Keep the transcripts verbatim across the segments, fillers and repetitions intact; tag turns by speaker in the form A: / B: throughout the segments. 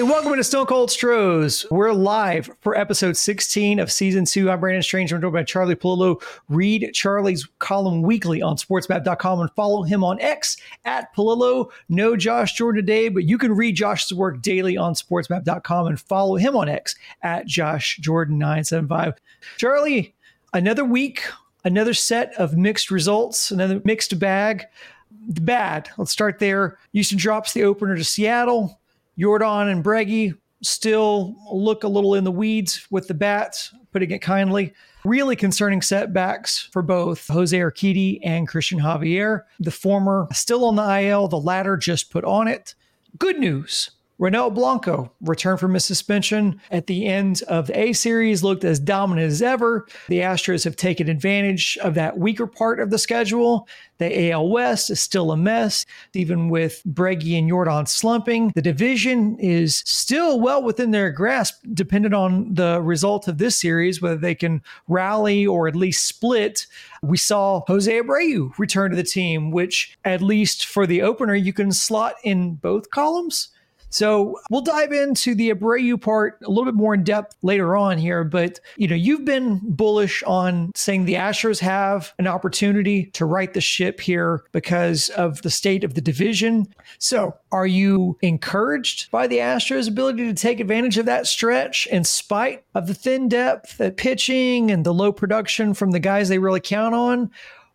A: Hey, welcome to Stone Cold Stros. We're live for episode sixteen of season two. I'm Brandon Strange. I'm joined by Charlie Polillo. Read Charlie's column weekly on sports map dot com and follow him on X at Polillo. No Josh Jordan today, but you can read Josh's work daily on sports map dot com and follow him on X at Josh Jordan nine seven five. Charlie, another week, another set of mixed results, another mixed bag. The bad, let's start there. Houston drops the opener to Seattle. Jordan and Breggy still look a little in the weeds with the bats, putting it kindly. Really concerning setbacks for both Jose Urquidy and Christian Javier. The former still on the I L, the latter just put on it. Good news. Ronel Blanco returned from his suspension at the end of the A series, looked as dominant as ever. The Astros have taken advantage of that weaker part of the schedule. The A L West is still a mess, even with Breggy and Jordan slumping. The division is still well within their grasp, depending on the result of this series, whether they can rally or at least split. We saw Jose Abreu return to the team, which at least for the opener, you can slot in both columns. So we'll dive into the Abreu part a little bit more in depth later on here. But, you know, you've been bullish on saying the Astros have an opportunity to right the ship here because of the state of the division. So are you encouraged by the Astros' ability to take advantage of that stretch in spite of the thin depth at pitching and the low production from the guys they really count on?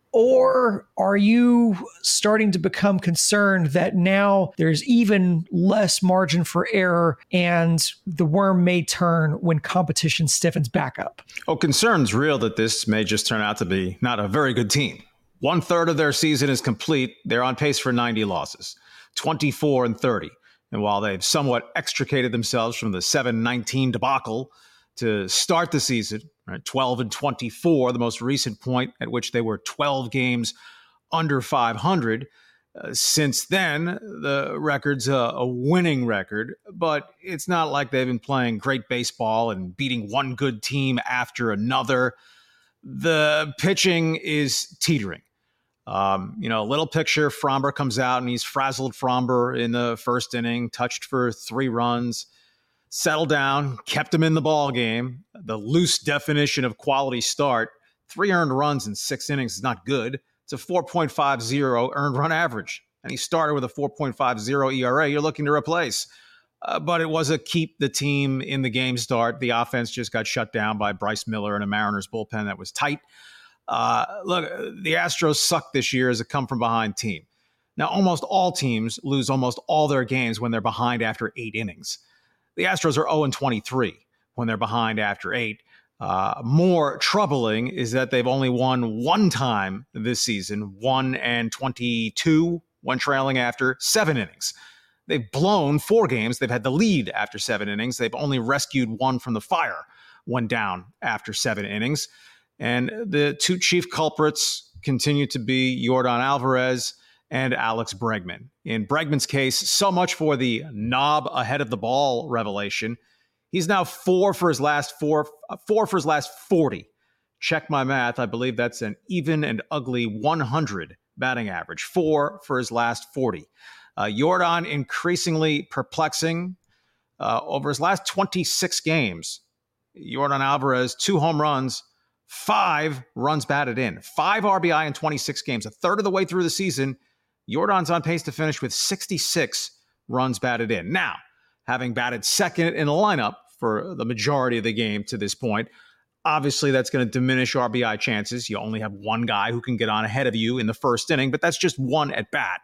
A: Or are you starting to become concerned that now there's even less margin for error and the worm may turn when competition stiffens back up?
B: Oh, concern's real that this may just turn out to be not a very good team. One third of their season is complete. They're on pace for ninety losses, twenty-four and thirty. And while they've somewhat extricated themselves from the seven nineteen debacle to start the season, right, twelve and twenty-four, the most recent point at which they were twelve games under five hundred. Uh, since then, the record's a, a winning record, but it's not like they've been playing great baseball and beating one good team after another. The pitching is teetering. Um, you know, little picture, Framber comes out and he's frazzled Framber in the first inning, touched for three runs. Settled down, kept him in the ball game. The loose definition of quality start, three earned runs in six innings is not good. It's a four point five oh earned run average. And he started with a four point five oh E R A you're looking to replace. Uh, but it was a keep the team in the game start. The offense just got shut down by Bryce Miller and a Mariners bullpen that was tight. Uh, look, the Astros suck this year as a come-from-behind team. Now, almost all teams lose almost all their games when they're behind after eight innings. The Astros are oh and twenty-three when they're behind after eight. Uh, more troubling is that they've only won one time this season, one and twenty-two when trailing after seven innings. They've blown four games. They've had the lead after seven innings. They've only rescued one from the fire when down after seven innings. And the two chief culprits continue to be Yordan Alvarez and Alex Bregman. In Bregman's case, so much for the knob ahead of the ball revelation. He's now four for his last four, four for his last forty. Check my math. I believe that's an even and ugly one hundred batting average. Four for his last forty. Uh, Yordan increasingly perplexing. Uh, over his last twenty-six games, Yordan Alvarez, two home runs, five runs batted in. Five R B I in twenty-six games. A third of the way through the season, Yordan's on pace to finish with sixty-six runs batted in. Now, having batted second in the lineup for the majority of the game to this point, obviously that's going to diminish R B I chances. You only have one guy who can get on ahead of you in the first inning, but that's just one at bat.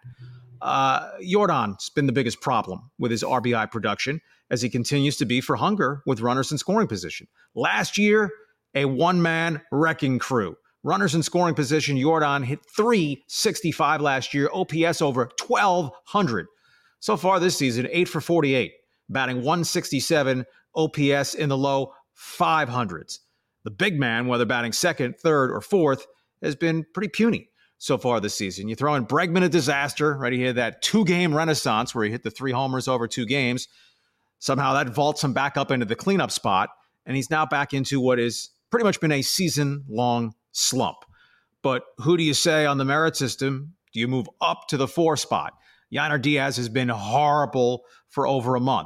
B: Uh, Yordan's been the biggest problem with his R B I production, as he continues to be for hunger with runners in scoring position. Last year, a one-man wrecking crew. Runners in scoring position, Yordan hit three sixty-five last year, O P S over twelve hundred. So far this season, eight for forty-eight, batting one sixty-seven, O P S in the low five hundreds. The big man, whether batting second, third, or fourth, has been pretty puny so far this season. You throw in Bregman, a disaster, right? He had that two-game renaissance where he hit the three homers over two games. Somehow that vaults him back up into the cleanup spot, and he's now back into what has pretty much been a season-long slump. But who do you say on the merit system? Do you move up to the four spot? Yainer Diaz has been horrible for over a month.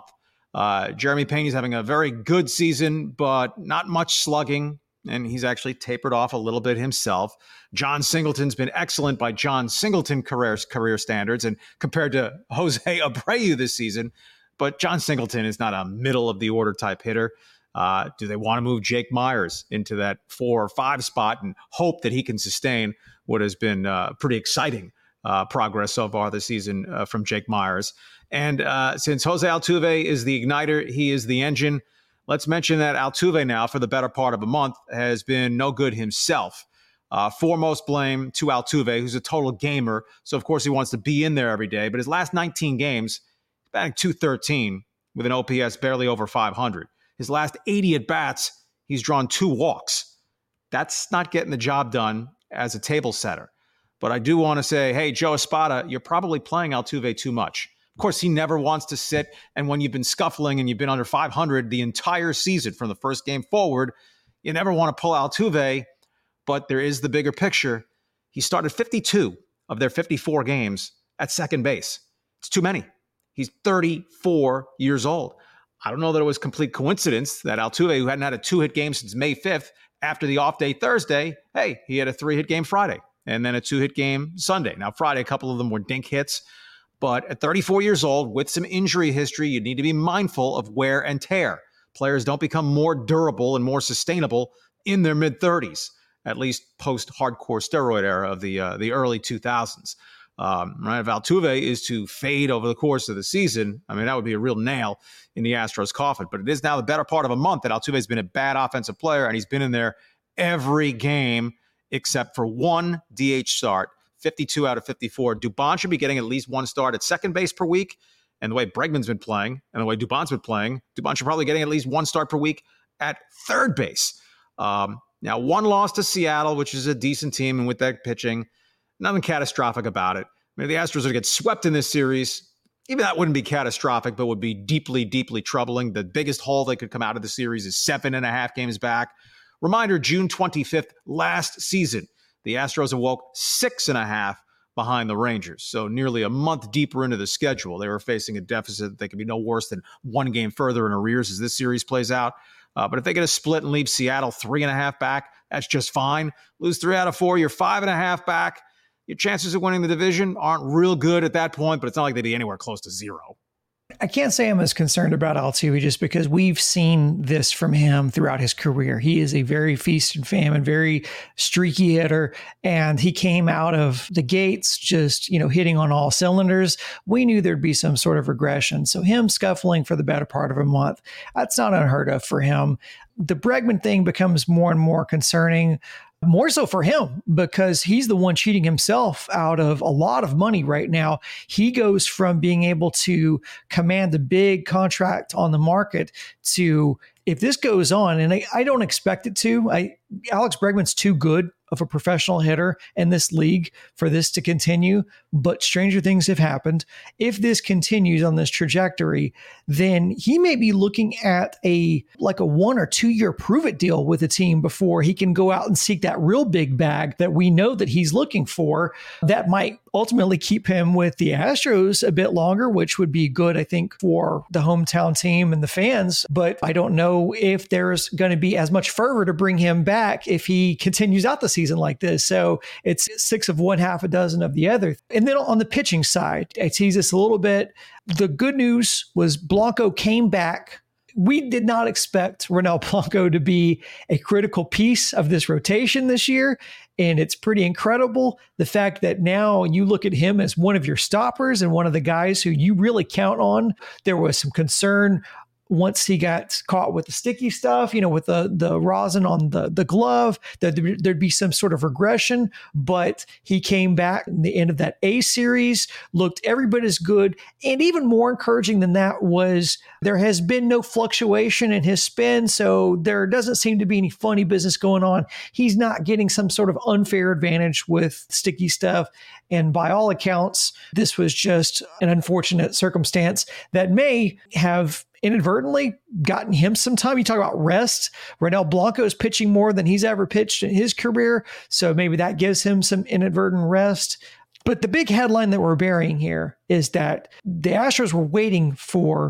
B: Uh, Jeremy Peña's having a very good season, but not much slugging, and he's actually tapered off a little bit himself. John Singleton's been excellent by John Singleton career, career standards and compared to Jose Abreu this season, but John Singleton is not a middle-of-the-order type hitter. Uh, do they want to move Jake Myers into that four or five spot and hope that he can sustain what has been uh, pretty exciting uh, progress so far this season uh, from Jake Myers? And uh, since Jose Altuve is the igniter, he is the engine. Let's mention that Altuve now, for the better part of a month, has been no good himself. Uh, foremost blame to Altuve, who's a total gamer. So, of course, he wants to be in there every day. But his last nineteen games, he's batting two thirteen with an O P S barely over five hundred. His last eighty at-bats, he's drawn two walks. That's not getting the job done as a table setter. But I do want to say, hey, Joe Espada, you're probably playing Altuve too much. Of course, he never wants to sit, and when you've been scuffling and you've been under five hundred the entire season from the first game forward, you never want to pull Altuve, but there is the bigger picture. He started fifty-two of their fifty-four games at second base. It's too many. He's thirty-four years old. I don't know that it was complete coincidence that Altuve, who hadn't had a two-hit game since May fifth, after the off day Thursday, hey, he had a three-hit game Friday and then a two-hit game Sunday. Now, Friday, a couple of them were dink hits. But at thirty-four years old, with some injury history, you need to be mindful of wear and tear. Players don't become more durable and more sustainable in their mid-thirties, at least post-hardcore steroid era of the uh, the early two thousands. Um, right? If Altuve is to fade over the course of the season, I mean, that would be a real nail in the Astros' coffin. But it is now the better part of a month that Altuve has been a bad offensive player, and he's been in there every game except for one D H start. fifty-two out of fifty-four. Dubon should be getting at least one start at second base per week. And the way Bregman's been playing and the way Dubon's been playing, Dubon should probably getting at least one start per week at third base. Um, now, one loss to Seattle, which is a decent team, and with that pitching, nothing catastrophic about it. I mean, the Astros are to get swept in this series. Even that wouldn't be catastrophic, but would be deeply, deeply troubling. The biggest hole they could come out of the series is seven and a half games back. Reminder, June twenty-fifth, last season, the Astros awoke six and a half behind the Rangers. So nearly a month deeper into the schedule, they were facing a deficit that could be no worse than one game further in arrears as this series plays out. Uh, but if they get a split and leave Seattle three and a half back, that's just fine. Lose three out of four, you're five and a half back. Your chances of winning the division aren't real good at that point, but it's not like they'd be anywhere close to zero.
A: I can't say I'm as concerned about Altuve just because we've seen this from him throughout his career. He is a very feast and famine, very streaky hitter, and he came out of the gates just, you know, hitting on all cylinders. We knew there'd be some sort of regression. So him scuffling for the better part of a month, that's not unheard of for him. The Bregman thing becomes more and more concerning. More so for him because he's the one cheating himself out of a lot of money right now. He goes from being able to command a big contract on the market to, if this goes on, and I, I don't expect it to, I, Alex Bregman's too good of a professional hitter in this league for this to continue, but stranger things have happened. If this continues on this trajectory, then he may be looking at a like a one or two year prove it deal with a team before he can go out and seek that real big bag that we know that he's looking for. That might ultimately keep him with the Astros a bit longer, which would be good, I think, for the hometown team and the fans. But I don't know if there's going to be as much fervor to bring him back if he continues out the season like this. So it's six of one, half a dozen of the other. And then on the pitching side, I tease this a little bit. The good news was Blanco came back. We did not expect Ronel Blanco to be a critical piece of this rotation this year. And it's pretty incredible the fact that now you look at him as one of your stoppers and one of the guys who you really count on. There was some concern once he got caught with the sticky stuff, you know, with the the rosin on the, the glove, that there'd be some sort of regression, but he came back in the end of that A series, looked every bit as good. And even more encouraging than that was there has been no fluctuation in his spin. So there doesn't seem to be any funny business going on. He's not getting some sort of unfair advantage with sticky stuff. And by all accounts, this was just an unfortunate circumstance that may have inadvertently gotten him some time. You talk about rest. Ronel Blanco is pitching more than he's ever pitched in his career. So maybe that gives him some inadvertent rest. But the big headline that we're burying here is that the Astros were waiting for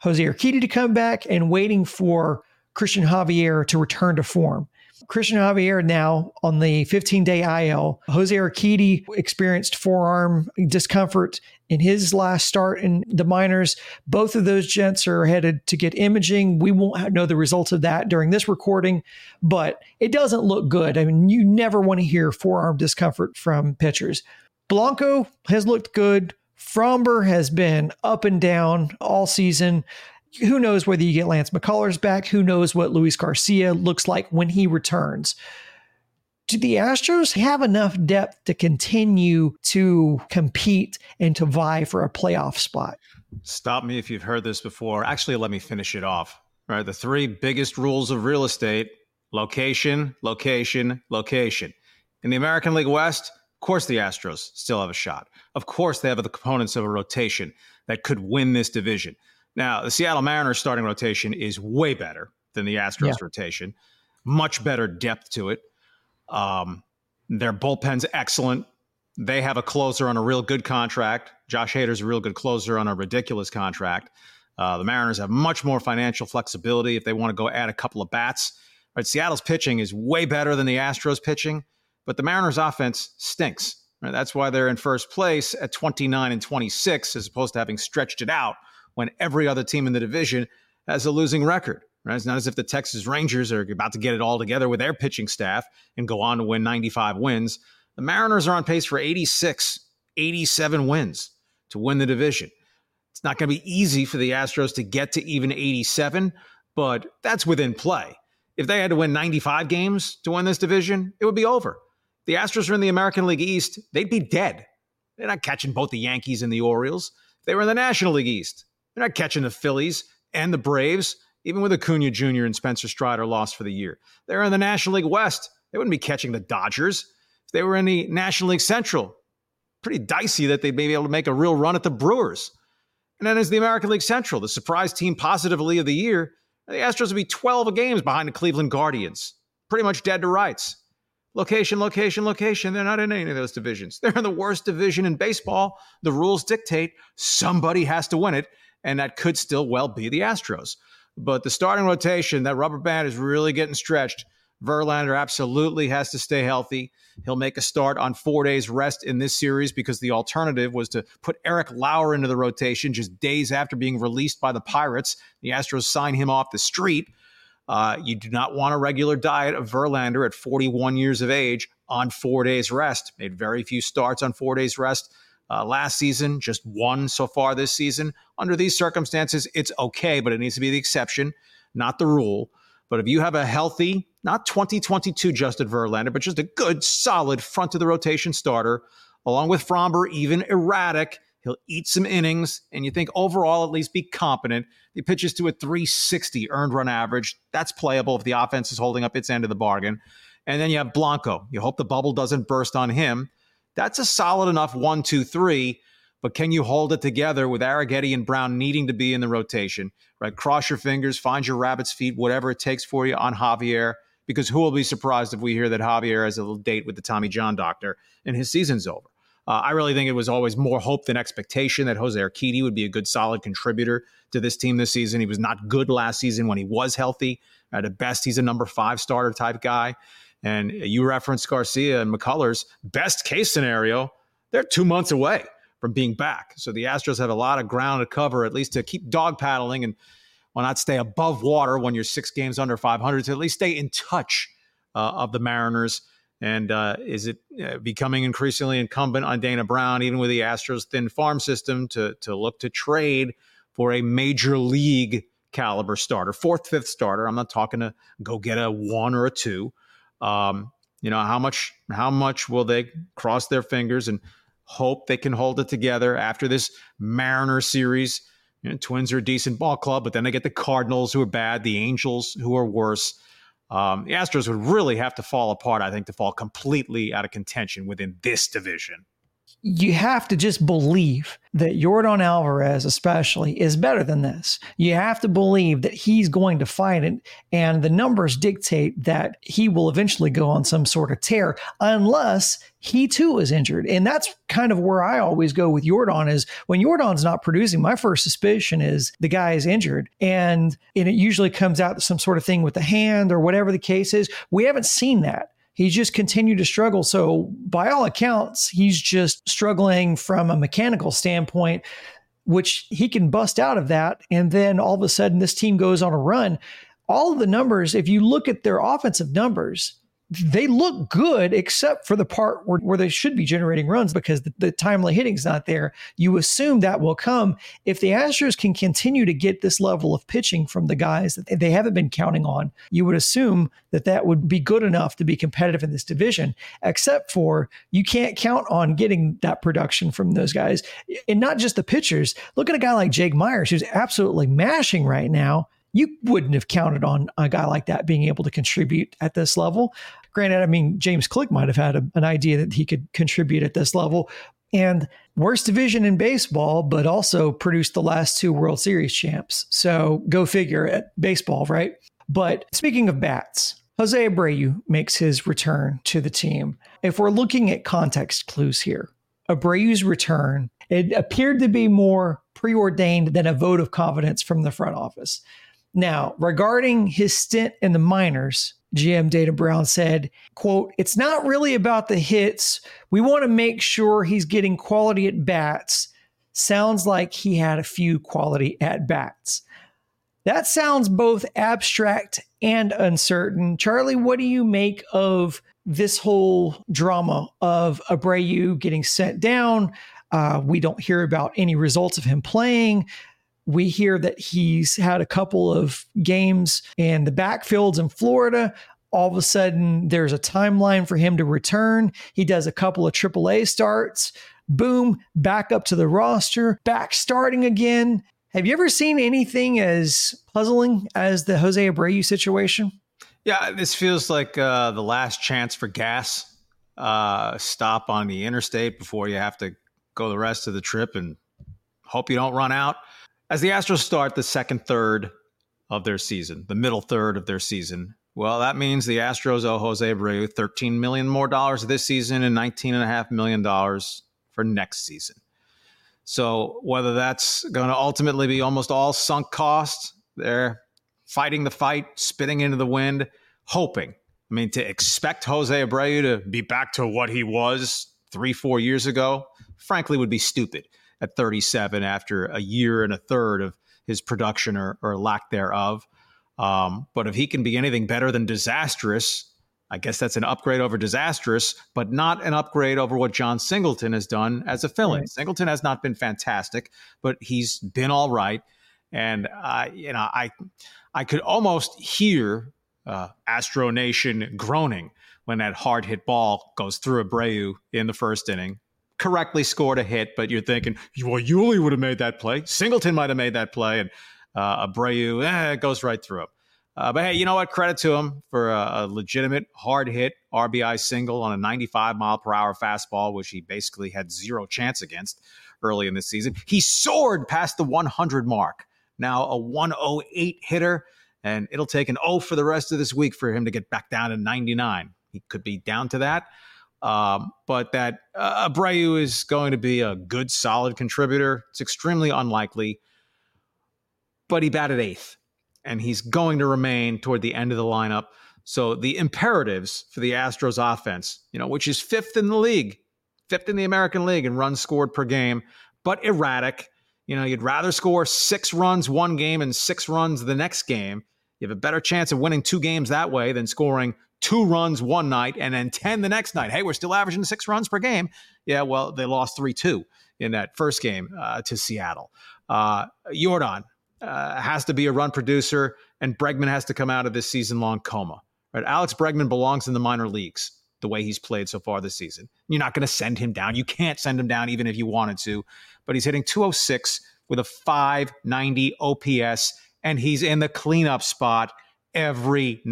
A: Jose Urquidy to come back and waiting for Christian Javier to return to form. Christian Javier now on the fifteen-day I L. Jose Urquidy experienced forearm discomfort in his last start in the minors. Both of those gents are headed to get imaging. We won't know the results of that during this recording, but it doesn't look good. I mean, you never want to hear forearm discomfort from pitchers. Blanco has looked good. Framber has been up and down all season. Who knows whether you get Lance McCullers back? Who knows what Luis Garcia looks like when he returns? Do the Astros have enough depth to continue to compete and to vie for a playoff spot?
B: Stop me if you've heard this before. Actually, let me finish it off. All right, the three biggest rules of real estate: location, location, location. In the American League West, of course the Astros still have a shot. Of course they have the components of a rotation that could win this division. Now, the Seattle Mariners starting rotation is way better than the Astros yeah. rotation. Much better depth to it. Um, their bullpen's excellent. They have a closer on a real good contract. Josh Hader's a real good closer on a ridiculous contract. Uh, the Mariners have much more financial flexibility if they want to go add a couple of bats. Right, Seattle's pitching is way better than the Astros pitching, but the Mariners' offense stinks. Right, that's why they're in first place at twenty-nine and twenty-six, as opposed to having stretched it out when every other team in the division has a losing record. Right? It's not as if the Texas Rangers are about to get it all together with their pitching staff and go on to win ninety-five wins. The Mariners are on pace for eighty-six, eighty-seven wins to win the division. It's not going to be easy for the Astros to get to even eighty-seven, but that's within play. If they had to win ninety-five games to win this division, it would be over. If the Astros are in the American League East, they'd be dead. They're not catching both the Yankees and the Orioles. If they were in the National League East, they're not catching the Phillies and the Braves, even with Acuna Junior and Spencer Strider lost for the year. They're in the National League West. They wouldn't be catching the Dodgers. If they were in the National League Central, pretty dicey that they'd be able to make a real run at the Brewers. And then there's the American League Central, the surprise team positively of the year. The Astros would be twelve games behind the Cleveland Guardians. Pretty much dead to rights. Location, location, location. They're not in any of those divisions. They're in the worst division in baseball. The rules dictate somebody has to win it. And that could still well be the Astros. But the starting rotation, that rubber band is really getting stretched. Verlander absolutely has to stay healthy. He'll make a start on four days rest in this series because the alternative was to put Eric Lauer into the rotation just days after being released by the Pirates. The Astros sign him off the street. Uh, you do not want a regular diet of Verlander at forty-one years of age on four days rest. Made very few starts on four days rest. Uh, last season, just one so far this season. Under these circumstances, it's okay, but it needs to be the exception, not the rule. But if you have a healthy, not twenty twenty-two Justin Verlander, but just a good, solid front of the rotation starter, along with Framber, even erratic, he'll eat some innings, and you think overall at least be competent. He pitches to a three sixty earned run average. That's playable if the offense is holding up its end of the bargain. And then you have Blanco. You hope the bubble doesn't burst on him. That's a solid enough one, two, three, but can you hold it together with Arrighetti and Brown needing to be in the rotation, right? Cross your fingers, find your rabbit's feet, whatever it takes for you on Javier, because who will be surprised if we hear that Javier has a little date with the Tommy John doctor and his season's over. Uh, I really think it was always more hope than expectation that Jose Urquidy would be a good, solid contributor to this team this season. He was not good last season when he was healthy. At best, he's a number five starter type guy. And you referenced Garcia and McCullers. Best case scenario, they're two months away from being back. So the Astros have a lot of ground to cover, at least to keep dog paddling and why not stay above water when you're six games under five hundred, to at least stay in touch uh, of the Mariners. And uh, is it uh, becoming increasingly incumbent on Dana Brown, even with the Astros' thin farm system, to, to look to trade for a major league caliber starter, fourth, fifth starter? I'm not talking to go get a one or a two. Um, you know, how much how much will they cross their fingers and hope they can hold it together after this Mariner series? You know, Twins are a decent ball club, but then they get the Cardinals, who are bad, the Angels, who are worse. Um, the Astros would really have to fall apart, I think, to fall completely out of contention within this division.
A: you have to just believe that Yordan Alvarez especially is better than this. You have to believe that he's going to fight it, and the numbers dictate that he will eventually go on some sort of tear unless he too is injured. And that's kind of where I always go with Yordan is when Yordan's not producing, my first suspicion is the guy is injured. And, and it usually comes out to some sort of thing with the hand or whatever the case is. We haven't seen that. He's just continued to struggle. So by all accounts, he's just struggling from a mechanical standpoint, which he can bust out of that. And then all of a sudden this team goes on a run. All of the numbers, if you look at their offensive numbers, they look good except for the part where, where they should be generating runs because the, the timely hitting's not there. You assume that will come. If the Astros can continue to get this level of pitching from the guys that they haven't been counting on, you would assume that that would be good enough to be competitive in this division, except for you can't count on getting that production from those guys. And not just the pitchers. Look at a guy like Jake Myers, who's absolutely mashing right now. You wouldn't have counted on a guy like that being able to contribute at this level. Granted, I mean, James Click might have had a, an idea that he could contribute at this level. And worst division in baseball, but also produced the last two World Series champs. So go figure at baseball, right? But speaking of bats, Jose Abreu makes his return to the team. If we're looking at context clues here, Abreu's return, it appeared to be more preordained than a vote of confidence from the front office. Now, regarding his stint in the minors, G M Dana Brown said, quote, "It's not really about the hits. We want to make sure he's getting quality at bats. Sounds like he had a few quality at bats." That sounds both abstract and uncertain. Charlie, what do you make of this whole drama of Abreu getting sent down? Uh, we don't hear about any results of him playing. We hear that he's had a couple of games in the backfields in Florida. All of a sudden, there's a timeline for him to return. He does a couple of triple A starts. Boom, back up to the roster, back starting again. Have you ever seen anything as puzzling as the Jose Abreu situation?
B: Yeah, this feels like uh, the last chance for gas. Uh, stop on the interstate before you have to go the rest of the trip and hope you don't run out. As the Astros start the second third of their season, the middle third of their season, well, that means the Astros owe Jose Abreu thirteen million dollars more dollars this season and nineteen point five million dollars for next season. So whether that's going to ultimately be almost all sunk costs, they're fighting the fight, spitting into the wind, hoping. I mean, to expect Jose Abreu to be back to what he was three, four years ago, frankly, would be stupid at thirty-seven after a year and a third of his production or, or lack thereof. Um, but if he can be anything better than disastrous, I guess that's an upgrade over disastrous, but not an upgrade over what John Singleton has done as a fill-in. Right. Singleton has not been fantastic, but he's been all right. And I, you know, I, I could almost hear uh, Astro Nation groaning when that hard hit ball goes through Abreu in the first inning. Correctly scored a hit, but you're thinking, well, Yuli would have made that play. Singleton might have made that play, and uh, Abreu, eh, it goes right through him. Uh, but hey, you know what? Credit to him for a, a legitimate hard hit R B I single on a ninety-five mile per hour fastball, which he basically had zero chance against early in this season. He soared past the one hundred mark. Now a one oh eight hitter, and it'll take an O for the rest of this week for him to get back down to ninety-nine. He could be down to that. Um, but that uh, Abreu is going to be a good, solid contributor. It's extremely unlikely. But he batted eighth, and he's going to remain toward the end of the lineup. So the imperatives for the Astros offense, you know, which is fifth in the league, fifth in the American League in runs scored per game, but erratic. You know, you'd rather score six runs one game and six runs the next game. You have a better chance of winning two games that way than scoring two runs one night and then ten the next night. Hey, we're still averaging six runs per game. Yeah, well, they lost three two in that first game uh, to Seattle. Uh, Yordan uh, has to be a run producer, and Bregman has to come out of this season-long coma. Right? Alex Bregman belongs in the minor leagues the way he's played so far this season. You're not going to send him down. You can't send him down even if you wanted to. But he's hitting two oh six with a five ninety O P S, and he's in the cleanup spot every night.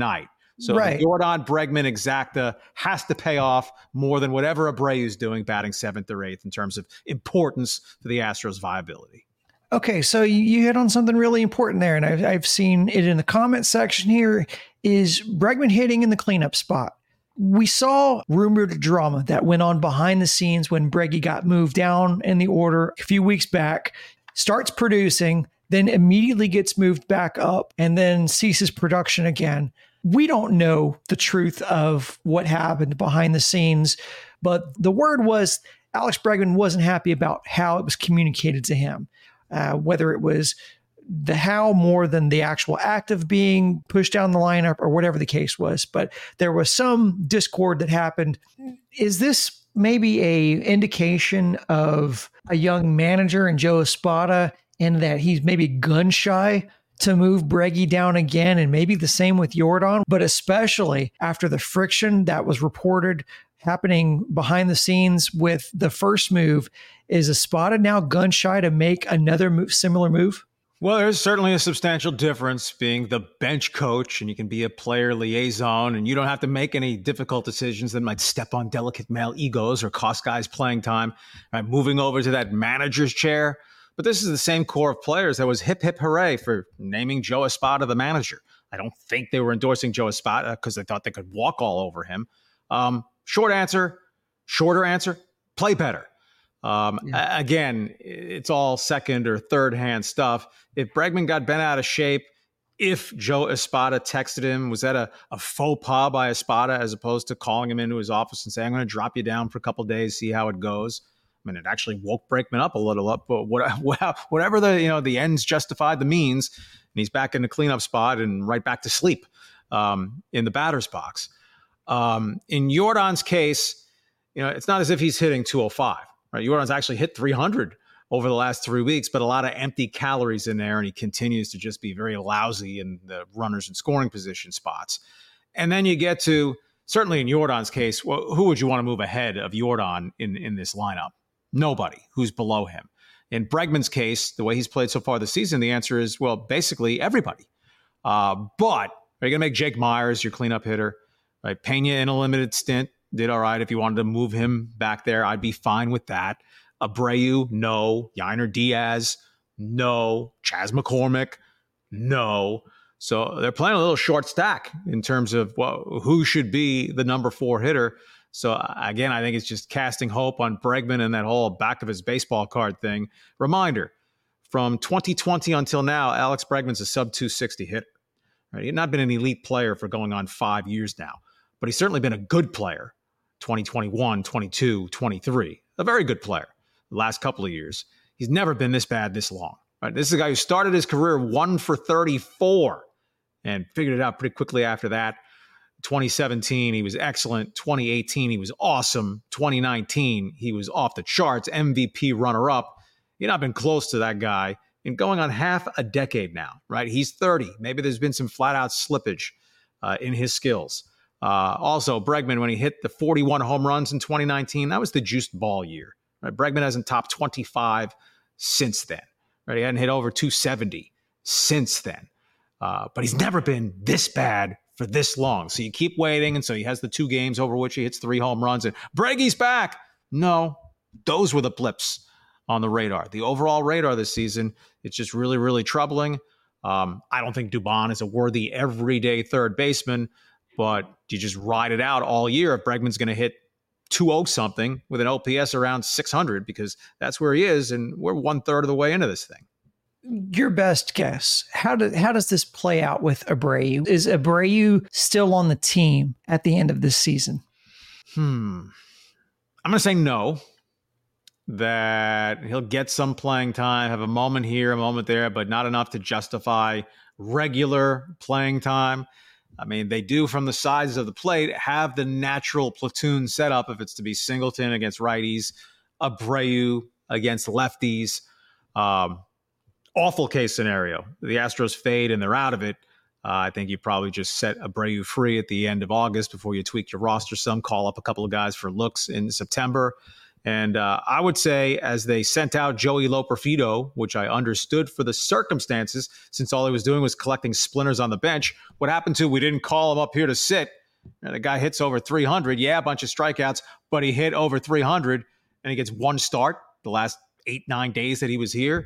B: So
A: right.
B: the Jordan Bregman exacta has to pay off more than whatever Abreu's doing, batting seventh or eighth in terms of importance to the Astros' viability.
A: Okay, so you hit on something really important there, and I've, I've seen it in the comment section here, is Bregman hitting in the cleanup spot. We saw rumored drama that went on behind the scenes when Breggy got moved down in the order a few weeks back, starts producing, then immediately gets moved back up, and then ceases production again. We don't know the truth of what happened behind the scenes, but the word was Alex Bregman wasn't happy about how it was communicated to him. Uh, whether it was the how more than the actual act of being pushed down the lineup or whatever the case was. But there was some discord that happened. Is this maybe a indication of a young manager in Joe Espada in that he's maybe gun shy to move Breggy down again, and maybe the same with Jordan, but especially after the friction that was reported happening behind the scenes with the first move? Is Espada now gun shy to make another move, similar move?
B: Well, there's certainly a substantial difference being the bench coach, and you can be a player liaison, and you don't have to make any difficult decisions that might step on delicate male egos or cost guys playing time. Right? Moving over to that manager's chair. But this is the same core of players that was hip, hip, hooray for naming Joe Espada the manager. I don't think they were endorsing Joe Espada because they thought they could walk all over him. Um, short answer, shorter answer, play better. Um, yeah. Again, it's all second or third hand stuff. If Bregman got bent out of shape, if Joe Espada texted him, was that a, a faux pas by Espada as opposed to calling him into his office and saying, I'm going to drop you down for a couple of days, see how it goes? I mean, it actually woke Bregman up a little up, but what, whatever the, you know, the ends justified the means, and he's back in the cleanup spot and right back to sleep um, in the batter's box. Um, in Jordan's case, you know, it's not as if he's hitting two oh five. Right, Jordan's actually hit three hundred over the last three weeks, but a lot of empty calories in there, and he continues to just be very lousy in the runners and scoring position spots. And then you get to, certainly in Jordan's case, well, who would you want to move ahead of Jordan in, in this lineup? Nobody who's below him. In Bregman's case, the way he's played so far this season, the answer is, well, basically everybody. Uh, but are you going to make Jake Myers your cleanup hitter? Right, Pena in a limited stint did all right. If you wanted to move him back there, I'd be fine with that. Abreu, no. Yainer Diaz, no. Chas McCormick, no. So they're playing a little short stack in terms of well, who should be the number four hitter. So again, I think it's just casting hope on Bregman and that whole back of his baseball card thing. Reminder, from twenty twenty until now, Alex Bregman's a sub two sixty hitter. Right? He's not been an elite player for going on five years now, but he's certainly been a good player. twenty twenty-one, twenty-two, twenty-three, a very good player the last couple of years. He's never been this bad this long. Right? This is a guy who started his career one for thirty-four and figured it out pretty quickly after that. twenty seventeen, he was excellent. twenty eighteen, he was awesome. twenty nineteen, he was off the charts, M V P runner-up. You've not been close to that guy in going on half a decade now, right? He's thirty. Maybe there's been some flat-out slippage uh, in his skills. Uh, also, Bregman, when he hit the forty-one home runs in twenty nineteen, that was the juiced ball year. Right? Bregman hasn't topped twenty-five since then. Right? He hadn't hit over two seventy since then. Uh, but he's never been this bad for this long. So you keep waiting, and so he has the two games over which he hits three home runs, and Breggy's back. No, those were the blips on the radar. The overall radar this season, it's just really, really troubling. Um, I don't think Dubon is a worthy everyday third baseman, but you just ride it out all year if Bregman's going to hit two oh something with an O P S around six hundred, because that's where he is, and we're one third of the way into this thing.
A: Your best guess, how, do, how does this play out with Abreu? Is Abreu still on the team at the end of this season?
B: Hmm. I'm going to say no, that he'll get some playing time, have a moment here, a moment there, but not enough to justify regular playing time. I mean, they do from the sides of the plate have the natural platoon setup if it's to be Singleton against righties, Abreu against lefties. Um, awful case scenario. The Astros fade and they're out of it. Uh, I think you probably just set Abreu free at the end of August before you tweak your roster some, call up a couple of guys for looks in September, And uh, I would say as they sent out Joey Loperfido, which I understood for the circumstances, since all he was doing was collecting splinters on the bench, what happened to we didn't call him up here to sit. You know, the guy hits over three hundred. Yeah, a bunch of strikeouts, but he hit over three hundred, and he gets one start the last eight, nine days that he was here.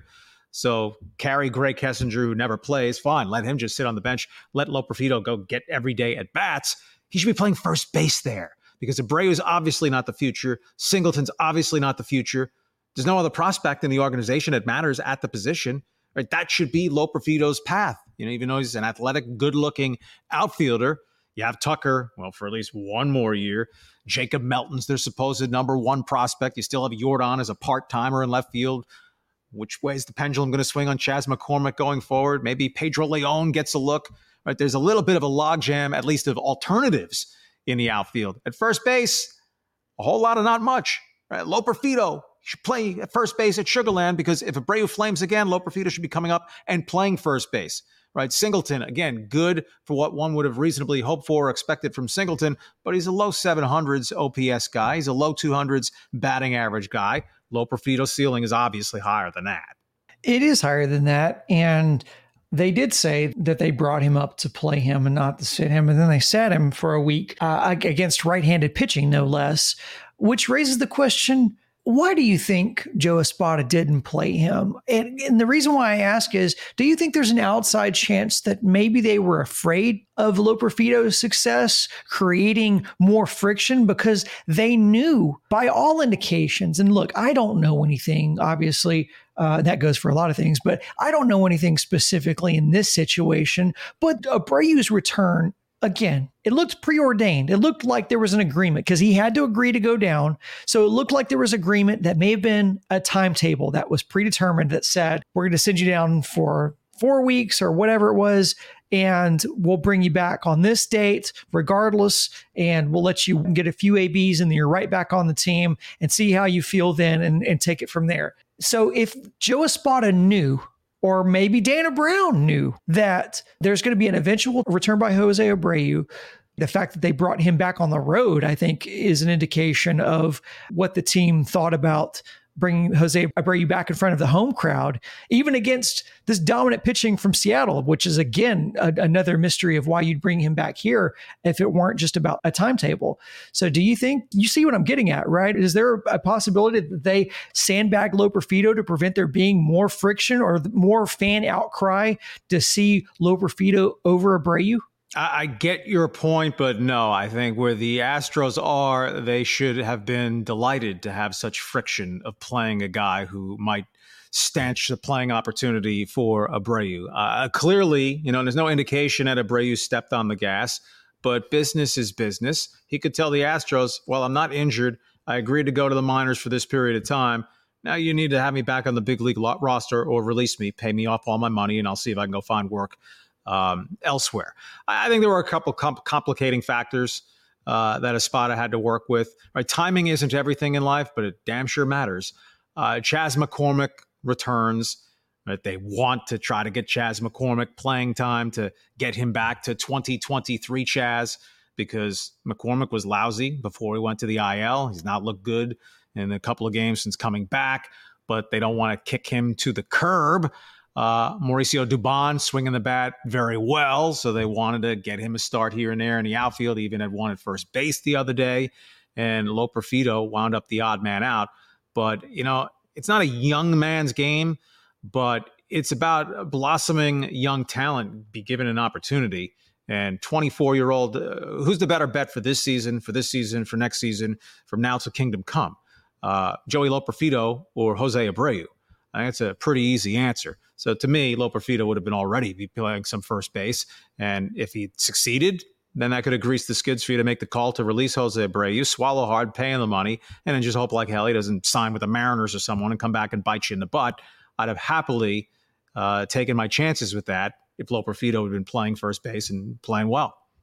B: So carry Gray Kessinger, who never plays, fine. Let him just sit on the bench. Let Loperfido go get every day at bats. He should be playing first base there because Abreu is obviously not the future. Singleton's obviously not the future. There's no other prospect in the organization that matters at the position. Right? That should be Loperfido's path. You know, even though he's an athletic, good-looking outfielder, you have Tucker, well, for at least one more year. Jacob Melton's their supposed number one prospect. You still have Yordan as a part-timer in left field. Which way is the pendulum going to swing on Chas McCormick going forward? Maybe Pedro Leon gets a look. Right? There's a little bit of a logjam, at least of alternatives in the outfield. At first base, a whole lot of not much. Right? Loperfido should play at first base at Sugar Land because if Abreu flames again, Loperfido should be coming up and playing first base. Right? Singleton, again, good for what one would have reasonably hoped for or expected from Singleton, but he's a low seven hundreds O P S guy. He's a low two hundreds batting average guy. Loperfido's ceiling is obviously higher than that.
A: It is higher than that. And they did say that they brought him up to play him and not to sit him. And then they sat him for a week uh, against right-handed pitching, no less, which raises the question, why do you think Joe Espada didn't play him? And, and the reason why I ask is, do you think there's an outside chance that maybe they were afraid of Loperfido's success, creating more friction because they knew by all indications, and look, I don't know anything, obviously, uh, that goes for a lot of things, but I don't know anything specifically in this situation, but Abreu's return, again, it looked preordained. It looked like there was an agreement because he had to agree to go down. So it looked like there was agreement that may have been a timetable that was predetermined that said, we're going to send you down for four weeks or whatever it was, and we'll bring you back on this date regardless, and we'll let you get a few A Bs and then you're right back on the team and see how you feel then and, and take it from there. So if Joe Espada knew, or maybe Dana Brown knew that there's going to be an eventual return by Jose Abreu, the fact that they brought him back on the road, I think, is an indication of what the team thought about bringing Jose Abreu back in front of the home crowd, even against this dominant pitching from Seattle, which is, again, a, another mystery of why you'd bring him back here if it weren't just about a timetable. So do you think, you see what I'm getting at, right? Is there a possibility that they sandbag Loperfido to prevent there being more friction or more fan outcry to see Loperfido over Abreu?
B: I get your point, but no, I think where the Astros are, they should have been delighted to have such friction of playing a guy who might stanch the playing opportunity for Abreu. Uh, clearly, you know, there's no indication that Abreu stepped on the gas, but business is business. He could tell the Astros, well, I'm not injured. I agreed to go to the minors for this period of time. Now you need to have me back on the big league roster or release me, pay me off all my money, and I'll see if I can go find work Um, elsewhere. I think there were a couple com- complicating factors uh, that Espada had to work with. Right, timing isn't everything in life, but it damn sure matters. Uh, Chas McCormick returns. Right, they want to try to get Chas McCormick playing time to get him back to twenty twenty-three Chas because McCormick was lousy before he went to the I L. He's not looked good in a couple of games since coming back, but they don't want to kick him to the curb. Uh, Mauricio Dubon swinging the bat very well, so they wanted to get him a start here and there in the outfield. He even had one at first base the other day, and Loperfido wound up the odd man out. But, you know, it's not a young man's game, but it's about blossoming young talent, be given an opportunity. And twenty-four-year-old, uh, who's the better bet for this season, for this season, for next season, from now to Kingdom Come? Uh, Joey Loperfido or Jose Abreu? I think it's a pretty easy answer. So to me, Loperfido would have been already be playing some first base. And if he succeeded, then that could have greased the skids for you to make the call to release Jose Abreu, swallow hard, pay him the money, and then just hope like hell he doesn't sign with the Mariners or someone and come back and bite you in the butt. I'd have happily uh, taken my chances with that if Loperfido had been playing first base and playing well.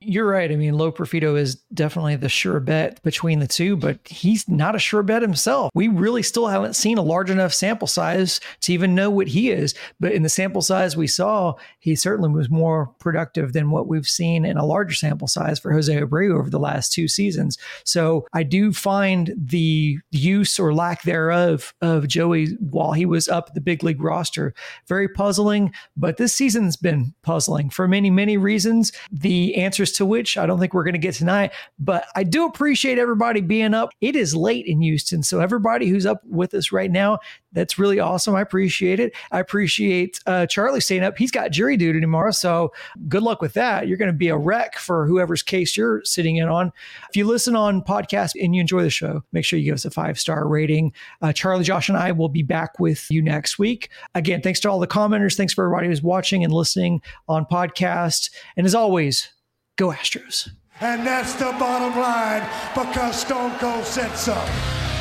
A: You're right. I mean, Lo Profito is definitely the sure bet between the two, but he's not a sure bet himself. We really still haven't seen a large enough sample size to even know what he is. But in the sample size we saw, he certainly was more productive than what we've seen in a larger sample size for Jose Abreu over the last two seasons. So I do find the use or lack thereof of Joey while he was up the big league roster very puzzling. But this season's been puzzling for many, many reasons. The answers to which I don't think we're going to get tonight, but I do appreciate everybody being up. It is late in Houston, so everybody who's up with us right now, that's really awesome. I appreciate it. I appreciate uh, Charlie staying up. He's got jury duty tomorrow, so good luck with that. You're going to be a wreck for whoever's case you're sitting in on. If you listen on podcast and you enjoy the show, make sure you give us a five-star rating. Uh, Charlie, Josh, and I will be back with you next week. Again, thanks to all the commenters. Thanks for everybody who's watching and listening on podcast. And as always, go Astros.
C: And that's the bottom line, because Stone Cold said so.